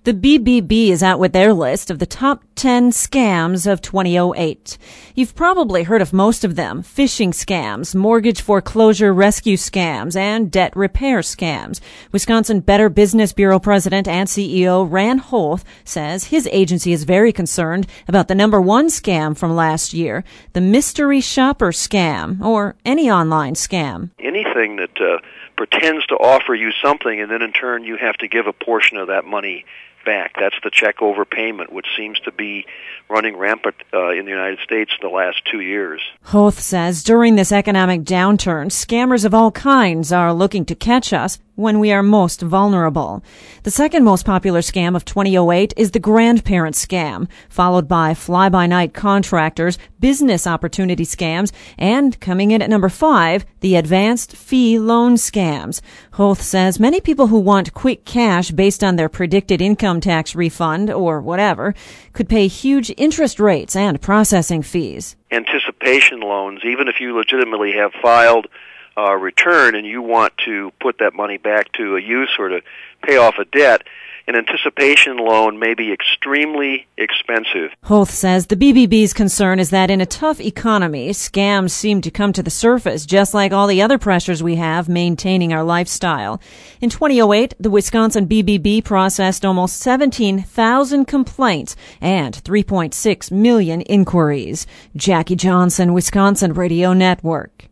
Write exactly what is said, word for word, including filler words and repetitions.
The B B B is out with their list of the top ten scams of twenty oh eight. You've probably heard of most of them: phishing scams, mortgage foreclosure rescue scams, and debt repair scams. Wisconsin Better Business Bureau President and C E O Ran Hoth says his agency is very concerned about the number one scam from last year, the mystery shopper scam, or any online scam. Anything that uh, pretends to offer you something and then in turn you have to give a portion of that money back. That's the check overpayment, which seems to be running rampant uh, in the United States in the last two years. Hoth says during this economic downturn, scammers of all kinds are looking to catch us when we are most vulnerable. The second most popular scam of twenty oh eight is the grandparent scam, followed by fly-by-night contractors, business opportunity scams, and coming in at number five, the advanced fee loan scams. Hoth says many people who want quick cash based on their predicted income tax refund or whatever could pay huge interest rates and processing fees. Anticipation loans, even if you legitimately have filed Uh, return and you want to put that money back to a use or to pay off a debt, an anticipation loan may be extremely expensive. Hoth says the B B B's concern is that in a tough economy, scams seem to come to the surface, just like all the other pressures we have maintaining our lifestyle. In twenty oh eight, the Wisconsin B B B processed almost seventeen thousand complaints and three point six million inquiries. Jackie Johnson, Wisconsin Radio Network.